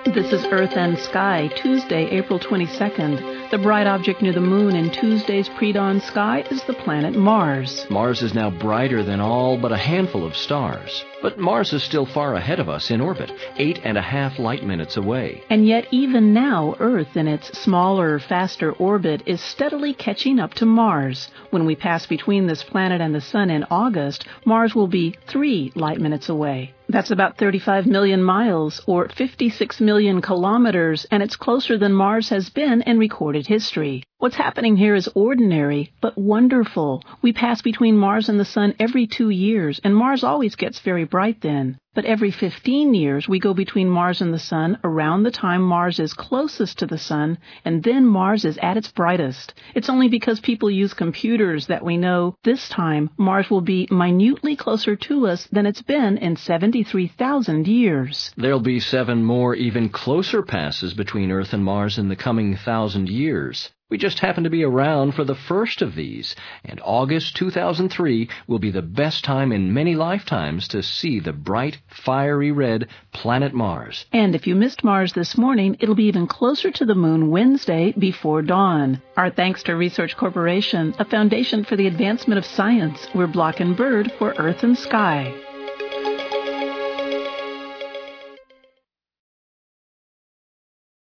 This is Earth and Sky, Tuesday, April 22nd. The bright object near the moon in Tuesday's pre-dawn sky is the planet Mars. Mars is now brighter than all but a handful of stars. But Mars is still far ahead of us in orbit, 8.5 light minutes away. And yet even now, Earth in its smaller, faster orbit is steadily catching up to Mars. When we pass between this planet and the Sun in August, Mars will be 3 light minutes away. That's about 35 million miles, or 56 million kilometers, and it's closer than Mars has been in recorded history. What's happening here is ordinary, but wonderful. We pass between Mars and the Sun every 2 years, and Mars always gets very bright then. But every 15 years, we go between Mars and the Sun around the time Mars is closest to the Sun, and then Mars is at its brightest. It's only because people use computers that we know this time Mars will be minutely closer to us than it's been in 73,000 years. There'll be 7 more even closer passes between Earth and Mars in the coming 1,000 years. We just happen to be around for the first of these, and August 2003 will be the best time in many lifetimes to see the bright, fiery red planet Mars. And if you missed Mars this morning, it'll be even closer to the moon Wednesday before dawn. Our thanks to Research Corporation, a foundation for the advancement of science. We're Block and Bird for Earth and Sky.